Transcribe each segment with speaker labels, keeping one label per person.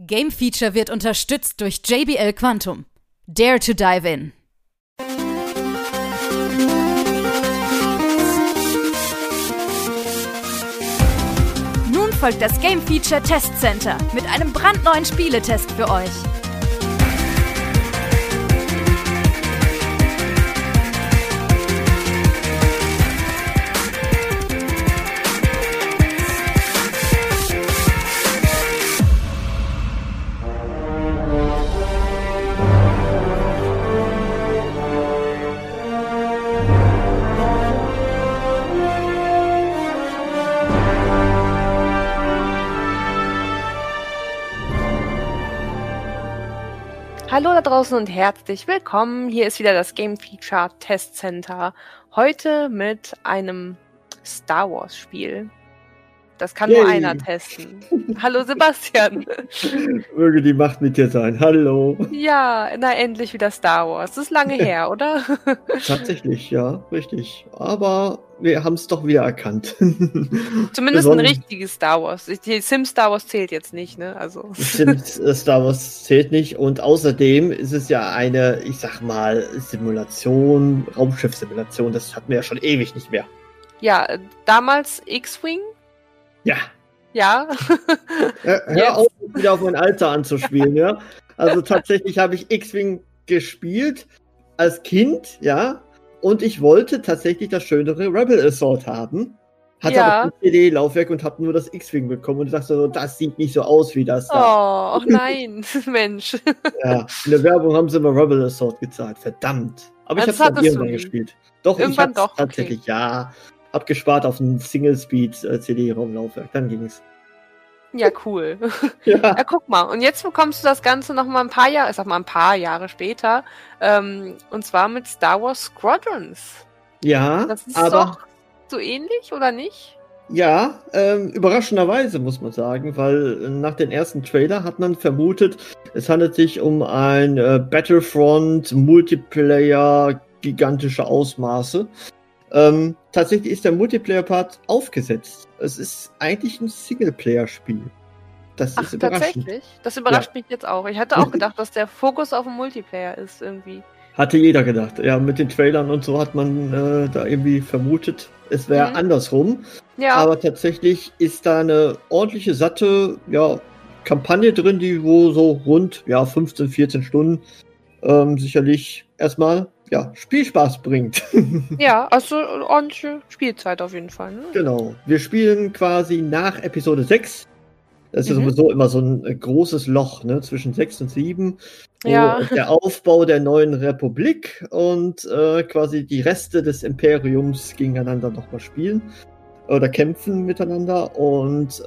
Speaker 1: Game Feature wird unterstützt durch JBL Quantum. Dare to dive in. Nun folgt das Game Feature Test Center mit einem brandneuen Spieletest für euch.
Speaker 2: Hallo da draußen und herzlich willkommen. Hier ist wieder das Game Feature Test Center. Heute mit einem Star Wars Spiel. Das kann nur einer testen. Hallo Sebastian.
Speaker 3: Möge die Macht mit dir sein. Hallo.
Speaker 2: Ja, na endlich wieder Star Wars. Das ist lange her, oder?
Speaker 3: Tatsächlich, ja, richtig. Aber wir haben es doch wieder erkannt.
Speaker 2: Zumindest ein richtiges Star Wars. Die Sims Star Wars zählt jetzt nicht, ne? Also.
Speaker 3: Sims Star Wars zählt nicht. Und außerdem ist es ja eine, ich sag mal, Simulation, Raumschiff-Simulation. Das hatten wir ja schon ewig nicht mehr.
Speaker 2: Ja, damals X-Wing.
Speaker 3: Ja.
Speaker 2: Ja.
Speaker 3: Hör auf, wieder auf mein Alter anzuspielen, ja. Also tatsächlich habe ich X-Wing gespielt als Kind, ja. Und ich wollte tatsächlich das schönere Rebel Assault haben. Hatte aber kein CD-Laufwerk und habe nur das X-Wing bekommen und dachte so, das sieht nicht so aus wie das da.
Speaker 2: Oh, nein, Mensch.
Speaker 3: Ja, in der Werbung haben sie immer Rebel Assault gezeigt, verdammt. Aber ich habe es dann irgendwann gespielt. Doch,
Speaker 2: irgendwann
Speaker 3: ich habe tatsächlich, okay. Ja. Hab gespart auf ein Single-Speed-CD-ROM-Laufwerk, dann ging's.
Speaker 2: Ja, cool. Ja, guck mal. Und jetzt bekommst du das Ganze noch mal ein paar Jahre später. Und zwar mit Star Wars Squadrons.
Speaker 3: Ja,
Speaker 2: das ist doch so ähnlich, oder nicht?
Speaker 3: Ja, überraschenderweise muss man sagen, weil nach den ersten Trailer hat man vermutet, es handelt sich um ein Battlefront-Multiplayer gigantische Ausmaße. Tatsächlich ist der Multiplayer-Part aufgesetzt. Es ist eigentlich ein Singleplayer-Spiel. Das ist überraschend.
Speaker 2: Tatsächlich? Das überrascht mich jetzt auch. Ich hatte auch gedacht, dass der Fokus auf dem Multiplayer ist irgendwie.
Speaker 3: Hatte jeder gedacht. Ja, mit den Trailern und so hat man da irgendwie vermutet, es wäre andersrum. Ja. Aber tatsächlich ist da eine ordentliche, satte Kampagne drin, die wo so rund 15, 14 Stunden sicherlich erstmal Spielspaß bringt.
Speaker 2: Ja, also ordentliche Spielzeit auf jeden Fall. Ne?
Speaker 3: Genau. Wir spielen quasi nach Episode 6. Das ist sowieso immer so ein großes Loch, ne, zwischen 6 und 7. Ja. Der Aufbau der neuen Republik und quasi die Reste des Imperiums gegeneinander nochmal spielen oder kämpfen miteinander. Und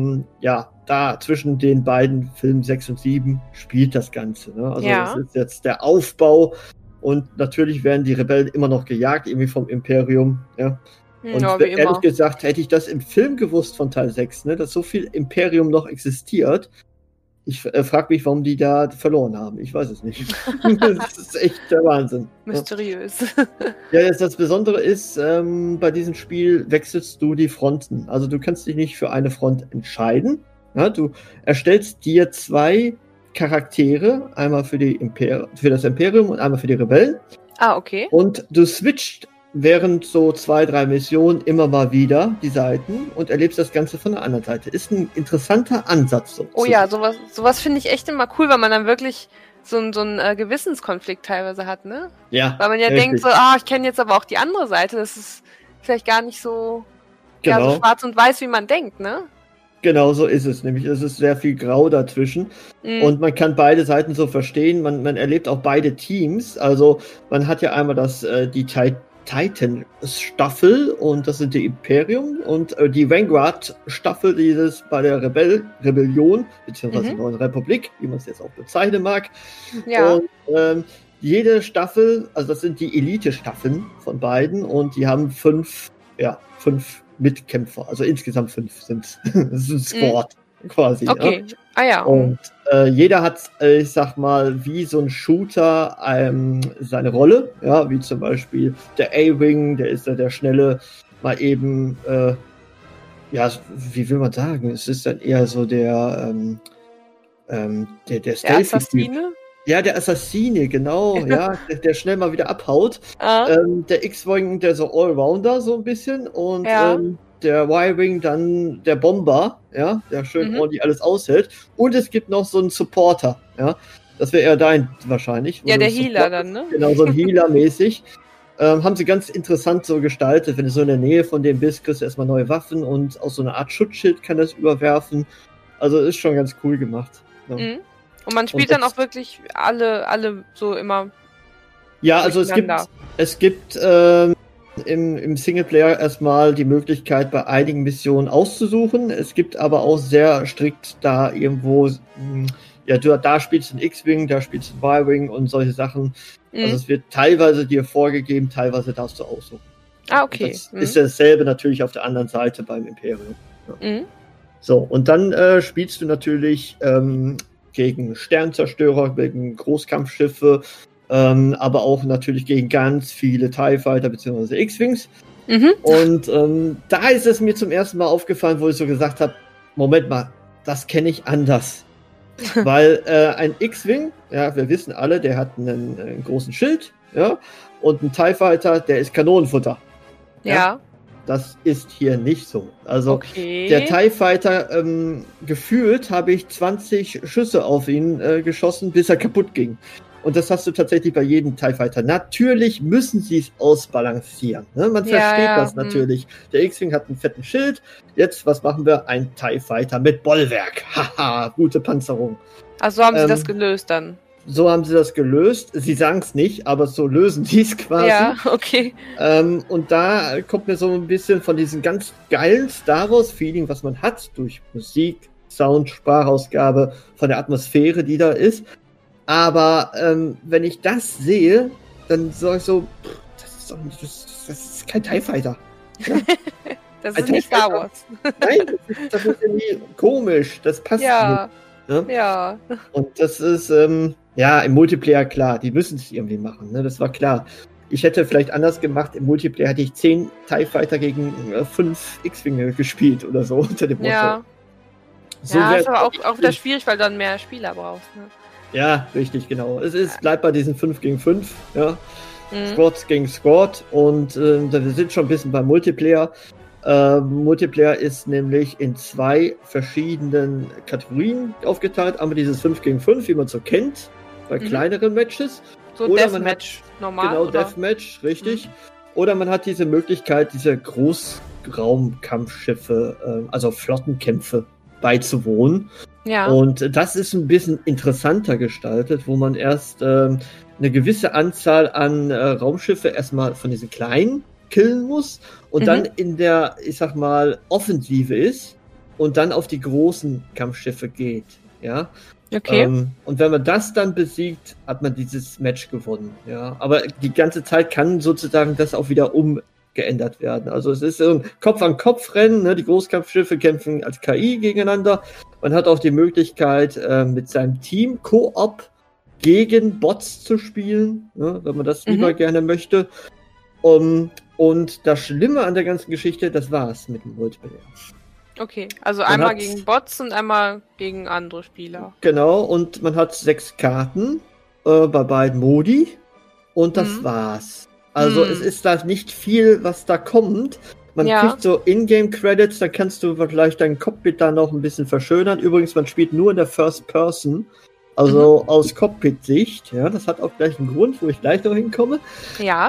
Speaker 3: da zwischen den beiden Filmen 6 und 7 spielt das Ganze. Ne? Also das ist jetzt der Aufbau. Und natürlich werden die Rebellen immer noch gejagt, irgendwie vom Imperium. Ja. Und ehrlich gesagt, hätte ich das im Film gewusst von Teil 6, ne, dass so viel Imperium noch existiert. Ich frage mich, warum die da verloren haben. Ich weiß es nicht. Das ist echt der Wahnsinn.
Speaker 2: Mysteriös.
Speaker 3: Ja, jetzt das Besondere ist, bei diesem Spiel wechselst du die Fronten. Also du kannst dich nicht für eine Front entscheiden. Ja, du erstellst dir 2 Charaktere, einmal für das Imperium und einmal für die Rebellen.
Speaker 2: Ah, okay.
Speaker 3: Und du switcht während so 2, 3 Missionen immer mal wieder die Seiten und erlebst das Ganze von der anderen Seite. Ist ein interessanter Ansatz.
Speaker 2: Oh ja, sowas finde ich echt immer cool, weil man dann wirklich so einen Gewissenskonflikt teilweise hat, ne?
Speaker 3: Ja.
Speaker 2: Weil man ja denkt so, ich kenne jetzt aber auch die andere Seite. Das ist vielleicht gar nicht so, so schwarz und weiß, wie man denkt, ne?
Speaker 3: Genau so ist es, nämlich es ist sehr viel Grau dazwischen und man kann beide Seiten so verstehen, man erlebt auch beide Teams, also man hat ja einmal die Titan-Staffel und das sind die Imperium und die Vanguard-Staffel, dieses bei der Rebellion, beziehungsweise Neuen Republik, wie man es jetzt auch bezeichnen mag.
Speaker 2: Ja.
Speaker 3: Und jede Staffel, also das sind die Elite-Staffeln von beiden und die haben 5 Mitkämpfer, also insgesamt 5 sind das ist ein Squad quasi.
Speaker 2: Okay. Ja? Ah ja.
Speaker 3: Und jeder hat, ich sag mal, wie so ein Shooter seine Rolle, ja, wie zum Beispiel der A-Wing, der ist der schnelle, mal eben, wie will man sagen, es ist dann eher so der der
Speaker 2: Der Assassine?
Speaker 3: Ja, der Assassine, genau, ja, der schnell mal wieder abhaut. Der X-Wing, der so Allrounder so ein bisschen und der Y-Wing dann der Bomber, ja, der schön ordentlich alles aushält. Und es gibt noch so einen Supporter, ja. Das wäre eher dein wahrscheinlich.
Speaker 2: Ja, der Healer dann, ne?
Speaker 3: Genau, so ein Healer-mäßig. Haben sie ganz interessant so gestaltet. Wenn du so in der Nähe von dem bist, kriegst du erstmal neue Waffen und auch so eine Art Schutzschild kann das überwerfen. Also ist schon ganz cool gemacht. Ja.
Speaker 2: Mhm. Und man spielt dann auch wirklich alle so immer.
Speaker 3: Ja, also es gibt im Singleplayer erstmal die Möglichkeit, bei einigen Missionen auszusuchen. Es gibt aber auch sehr strikt da irgendwo, ja, da spielst du einen X-Wing, da spielst du einen Y-Wing und solche Sachen. Also es wird teilweise dir vorgegeben, teilweise darfst du aussuchen.
Speaker 2: Ah, okay.
Speaker 3: Das ist dasselbe natürlich auf der anderen Seite beim Imperium. Ja. So, und dann spielst du natürlich gegen Sternzerstörer, gegen Großkampfschiffe, aber auch natürlich gegen ganz viele TIE Fighter bzw. X-Wings. Und da ist es mir zum ersten Mal aufgefallen, wo ich so gesagt habe, Moment mal, das kenne ich anders. Weil ein X-Wing, ja, wir wissen alle, der hat einen großen Schild, ja, und ein TIE Fighter, der ist Kanonenfutter. Ja. Das ist hier nicht so. Also der TIE Fighter, gefühlt habe ich 20 Schüsse auf ihn geschossen, bis er kaputt ging. Und das hast du tatsächlich bei jedem TIE Fighter. Natürlich müssen sie es ausbalancieren. Ne? Man versteht das natürlich. Der X-Wing hat einen fetten Schild. Jetzt, was machen wir? Ein TIE Fighter mit Bollwerk. Haha, gute Panzerung.
Speaker 2: Also haben sie das gelöst dann?
Speaker 3: So haben sie das gelöst. Sie sagen es nicht, aber so lösen sie es quasi.
Speaker 2: Ja, okay.
Speaker 3: Und da kommt mir so ein bisschen von diesem ganz geilen Star Wars-Feeling, was man hat, durch Musik, Sound, Sprachausgabe, von der Atmosphäre, die da ist. Aber wenn ich das sehe, dann sage ich so, das ist kein TIE Fighter. Ja?
Speaker 2: Das ist nicht Star Wars.
Speaker 3: Nein, das ist irgendwie komisch. Das passt nicht. Ne?
Speaker 2: Ja.
Speaker 3: Und das ist, im Multiplayer klar, die müssen es irgendwie machen, ne? Das war klar. Ich hätte vielleicht anders gemacht, im Multiplayer hätte ich 10 TIE Fighter gegen 5 X-Winge gespielt oder so unter dem Motto.
Speaker 2: Ja,
Speaker 3: so
Speaker 2: ist aber auch wieder schwierig, weil du dann mehr Spieler brauchst, ne?
Speaker 3: Ja, richtig, genau. Bleibt bei diesen 5 gegen 5, ja. Squad gegen Squad und wir sind schon ein bisschen beim Multiplayer. Multiplayer ist nämlich in 2 verschiedenen Kategorien aufgeteilt. Einmal dieses 5 gegen 5, wie man so kennt, bei kleineren Matches.
Speaker 2: So Deathmatch normal.
Speaker 3: Genau, Deathmatch, richtig. Oder man hat diese Möglichkeit, diese Großraumkampfschiffe, also Flottenkämpfe beizuwohnen.
Speaker 2: Ja.
Speaker 3: Und das ist ein bisschen interessanter gestaltet, wo man erst eine gewisse Anzahl an Raumschiffe erstmal von diesen kleinen killen muss und dann in der, ich sag mal, Offensive ist und dann auf die großen Kampfschiffe geht. Ja.
Speaker 2: Okay.
Speaker 3: Und wenn man das dann besiegt, hat man dieses Match gewonnen. Ja. Aber die ganze Zeit kann sozusagen das auch wieder umgeändert werden. Also es ist so ein Kopf-an-Kopf-Rennen, ne? Die Großkampfschiffe kämpfen als KI gegeneinander. Man hat auch die Möglichkeit, mit seinem Team Koop gegen Bots zu spielen, ne? Wenn man das lieber gerne möchte. Und das Schlimme an der ganzen Geschichte, das war's mit dem Multiplayer.
Speaker 2: Okay, also einmal gegen Bots und einmal gegen andere Spieler.
Speaker 3: Genau, und man hat 6 Karten bei beiden Modi und das war's. Also es ist da nicht viel, was da kommt. Man kriegt so Ingame-Credits, dann kannst du vielleicht dein Cockpit da noch ein bisschen verschönern. Übrigens, man spielt nur in der First Person, also aus Cockpit-Sicht. Ja, das hat auch gleich einen Grund, wo ich gleich noch hinkomme.
Speaker 2: Ja.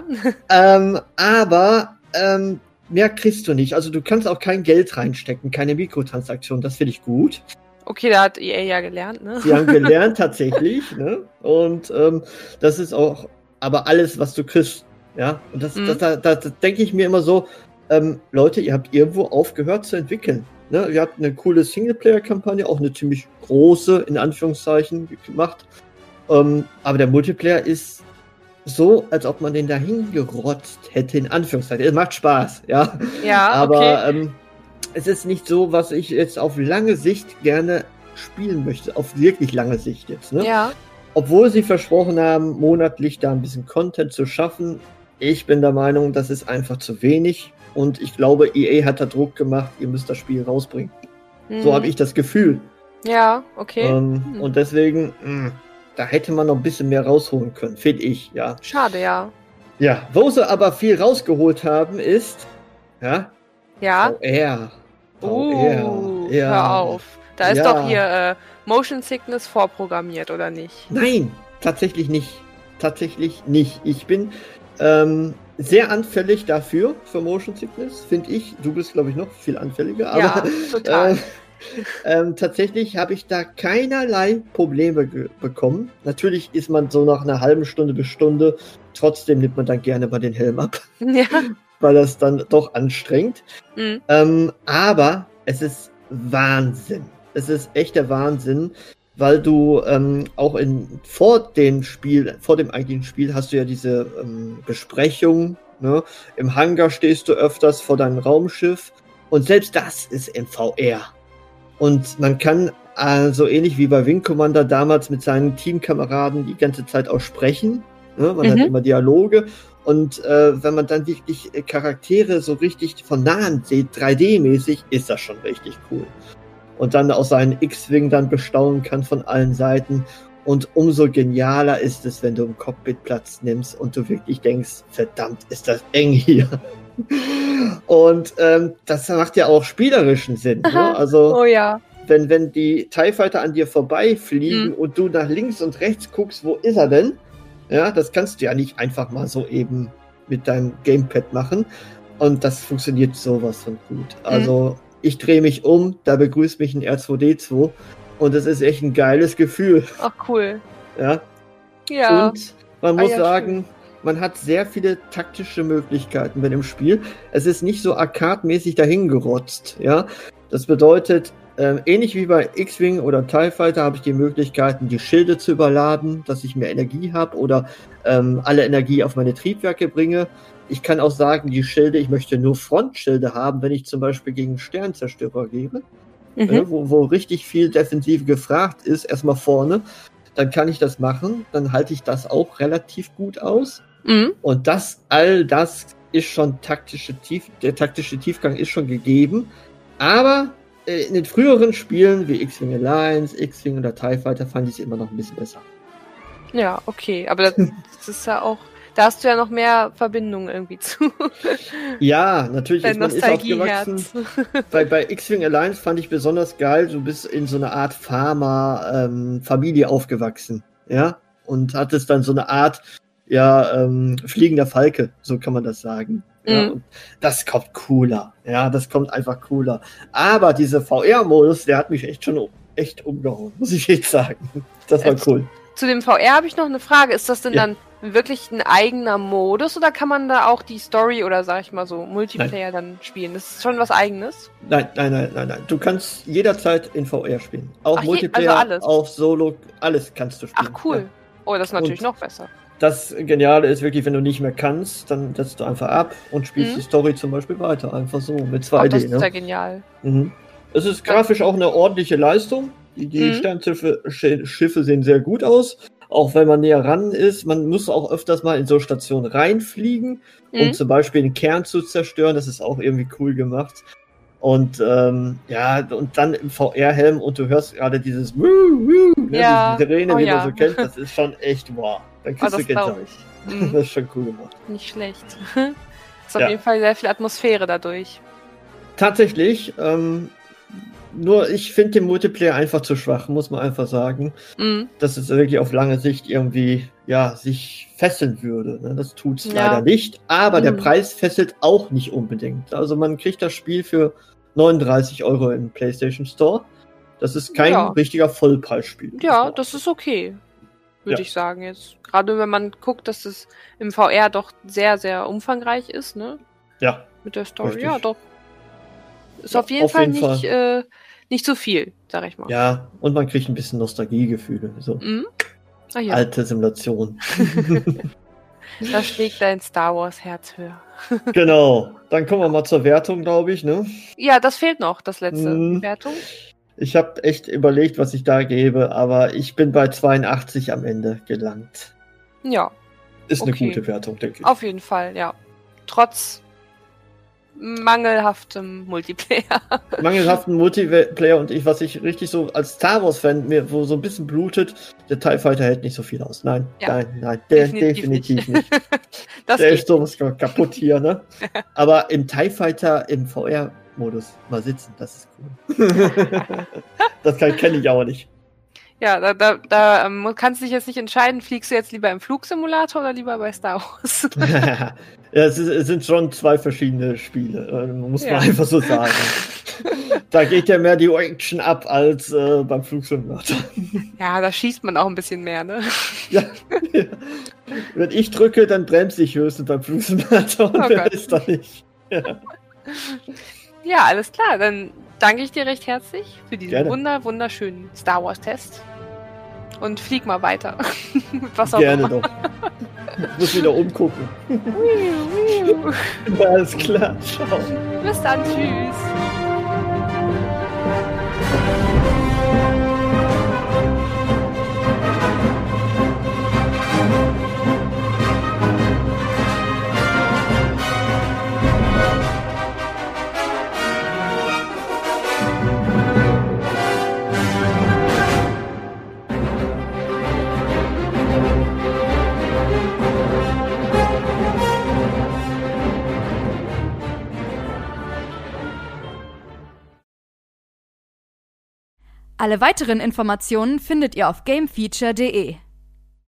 Speaker 3: Aber mehr kriegst du nicht. Also du kannst auch kein Geld reinstecken, keine Mikrotransaktion. Das finde ich gut.
Speaker 2: Okay, da hat EA ja gelernt, ne?
Speaker 3: Sie haben gelernt tatsächlich, ne? Und das ist auch aber alles, was du kriegst. Ja, und das denke ich mir immer so, Leute, ihr habt irgendwo aufgehört zu entwickeln. Ne? Ihr habt eine coole Singleplayer-Kampagne, auch eine ziemlich große, in Anführungszeichen, gemacht. Aber der Multiplayer ist so, als ob man den dahin gerotzt hätte, in Anführungszeichen. Es macht Spaß, ja.
Speaker 2: Ja,
Speaker 3: aber es ist nicht so, was ich jetzt auf lange Sicht gerne spielen möchte. Auf wirklich lange Sicht jetzt, ne?
Speaker 2: Ja.
Speaker 3: Obwohl sie versprochen haben, monatlich da ein bisschen Content zu schaffen. Ich bin der Meinung, das ist einfach zu wenig. Und ich glaube, EA hat da Druck gemacht, ihr müsst das Spiel rausbringen. So habe ich das Gefühl.
Speaker 2: Ja, okay.
Speaker 3: Und deswegen, da hätte man noch ein bisschen mehr rausholen können, finde ich, ja.
Speaker 2: Schade, ja.
Speaker 3: Ja, wo sie aber viel rausgeholt haben, ist,
Speaker 2: Ja?
Speaker 3: VR. VR, ja.
Speaker 2: Hör auf. Da ist doch hier Motion Sickness vorprogrammiert, oder nicht?
Speaker 3: Nein, tatsächlich nicht. Ich bin sehr anfällig dafür, für Motion Sickness, finde ich. Du bist, glaube ich, noch viel anfälliger. Aber,
Speaker 2: ja, total.
Speaker 3: Tatsächlich habe ich da keinerlei Probleme bekommen. Natürlich ist man so nach einer halben Stunde bis Stunde, trotzdem nimmt man dann gerne mal den Helm ab.
Speaker 2: Ja.
Speaker 3: Weil das dann doch anstrengt. Aber es ist Wahnsinn. Es ist echter Wahnsinn, weil du auch vor dem eigentlichen Spiel hast du ja diese Besprechung. Ne? Im Hangar stehst du öfters vor deinem Raumschiff und selbst das ist im VR. Und man kann so ähnlich wie bei Wing Commander damals mit seinen Teamkameraden die ganze Zeit auch sprechen. Ne? Man hat immer Dialoge. Und wenn man dann wirklich Charaktere so richtig von nahen sieht, 3D-mäßig, ist das schon richtig cool. Und dann auch seinen X-Wing dann bestaunen kann von allen Seiten. Und umso genialer ist es, wenn du im Cockpit Platz nimmst und du wirklich denkst, verdammt, ist das eng hier. Und das macht ja auch spielerischen Sinn. Ne? Also, wenn die TIE Fighter an dir vorbeifliegen und du nach links und rechts guckst, wo ist er denn? Ja, das kannst du ja nicht einfach mal so eben mit deinem Gamepad machen. Und das funktioniert sowas von gut. Also, ich drehe mich um, da begrüßt mich ein R2D2 und es ist echt ein geiles Gefühl.
Speaker 2: Ach, cool.
Speaker 3: Ja.
Speaker 2: Ja.
Speaker 3: Und man muss sagen, man hat sehr viele taktische Möglichkeiten bei dem Spiel. Es ist nicht so arcade-mäßig dahingerotzt. Ja. Das bedeutet, ähnlich wie bei X-Wing oder TIE Fighter habe ich die Möglichkeiten, die Schilde zu überladen, dass ich mehr Energie habe oder alle Energie auf meine Triebwerke bringe. Ich kann auch sagen, die Schilde, ich möchte nur Frontschilde haben, wenn ich zum Beispiel gegen Sternzerstörer gehe, wo richtig viel Defensive gefragt ist, erstmal vorne, dann kann ich das machen, dann halte ich das auch relativ gut aus. Und all das ist schon der taktische Tiefgang ist schon gegeben, aber in den früheren Spielen wie X-Wing Alliance, X-Wing oder TIE Fighter fand ich es immer noch ein bisschen besser.
Speaker 2: Ja, okay, aber das ist ja auch, da hast du ja noch mehr Verbindungen irgendwie zu.
Speaker 3: Ja, natürlich ist man aufgewachsen. Bei X-Wing Alliance fand ich besonders geil, du bist in so einer Art Farmer-Familie aufgewachsen, ja, und hattest dann so eine Art, fliegender Falke, so kann man das sagen. Ja, und das kommt cooler. Ja, das kommt einfach cooler. Aber dieser VR-Modus, der hat mich echt umgehauen, muss ich jetzt sagen. Das war cool.
Speaker 2: Zu dem VR habe ich noch eine Frage. Ist das denn dann wirklich ein eigener Modus oder kann man da auch die Story oder sag ich mal so Multiplayer dann spielen? Das ist schon was Eigenes?
Speaker 3: Nein. Du kannst jederzeit in VR spielen. Auch Multiplayer,
Speaker 2: also alles.
Speaker 3: auch Solo, alles kannst du spielen.
Speaker 2: Ach cool. Ja. Oh, das ist natürlich noch besser.
Speaker 3: Das Geniale ist wirklich, wenn du nicht mehr kannst, dann setzt du einfach ab und spielst die Story zum Beispiel weiter. Einfach so mit 2D.
Speaker 2: Das ist ja genial.
Speaker 3: Es ist grafisch auch eine ordentliche Leistung. Die Sternschiffe sehen sehr gut aus. Auch wenn man näher ran ist. Man muss auch öfters mal in so Stationen reinfliegen, um zum Beispiel den Kern zu zerstören. Das ist auch irgendwie cool gemacht. Und und dann im VR-Helm und du hörst gerade dieses diese Sirene, wie man so kennt. Das ist schon echt wow. Dann kriegst du Gänsehaut. Das ist schon cool gemacht.
Speaker 2: Nicht schlecht. Ist auf jeden Fall sehr viel Atmosphäre dadurch.
Speaker 3: Tatsächlich. Nur ich finde den Multiplayer einfach zu schwach, muss man einfach sagen. Dass es wirklich auf lange Sicht irgendwie sich fesseln würde. Ne? Das tut's leider nicht. Aber der Preis fesselt auch nicht unbedingt. Also man kriegt das Spiel für 39 € im PlayStation Store. Das ist kein richtiger Vollpreisspiel.
Speaker 2: Ja, das ist okay. Würde ich sagen jetzt. Gerade wenn man guckt, dass es im VR doch sehr, sehr umfangreich ist, ne?
Speaker 3: Ja.
Speaker 2: Mit der Story.
Speaker 3: Richtig.
Speaker 2: Ja, doch. Ist auf jeden Fall nicht so viel, sag ich mal.
Speaker 3: Ja, und man kriegt ein bisschen Nostalgiegefühle. So. Alte Simulation.
Speaker 2: Da schlägt dein Star Wars Herz höher.
Speaker 3: Genau. Dann kommen wir mal zur Wertung, glaube ich, ne?
Speaker 2: Ja, das fehlt noch, das letzte. Die Wertung.
Speaker 3: Ich habe echt überlegt, was ich da gebe, aber ich bin bei 82 am Ende gelangt.
Speaker 2: Ja.
Speaker 3: Ist eine gute Wertung, denke ich.
Speaker 2: Auf jeden Fall, ja. Trotz mangelhaftem Multiplayer.
Speaker 3: Mangelhaften Multiplayer und was ich richtig so als Star Wars-Fan mir wo so ein bisschen blutet, der TIE Fighter hält nicht so viel aus. Nein, definitiv nicht. Der ist sowas kaputt hier, ne? Aber im TIE Fighter im VR-Modus mal sitzen, das ist cool. Das kenne ich aber nicht.
Speaker 2: Ja, da kannst du dich jetzt nicht entscheiden, fliegst du jetzt lieber im Flugsimulator oder lieber bei Star Wars?
Speaker 3: Ja, es sind schon zwei verschiedene Spiele, muss man einfach so sagen. Da geht ja mehr die Action ab als beim Flugsimulator.
Speaker 2: Ja, da schießt man auch ein bisschen mehr, ne?
Speaker 3: Ja. Wenn ich drücke, dann bremse ich höchstens beim Flugsimulator und wer ist da nicht.
Speaker 2: Ja, alles klar, dann danke ich dir recht herzlich für diesen wunderschönen Star Wars Test. Und flieg mal weiter. Was auch
Speaker 3: Gerne
Speaker 2: immer.
Speaker 3: doch. Ich muss wieder umgucken. Alles klar, ciao.
Speaker 2: Bis dann, tschüss.
Speaker 1: Alle weiteren Informationen findet ihr auf gamefeature.de.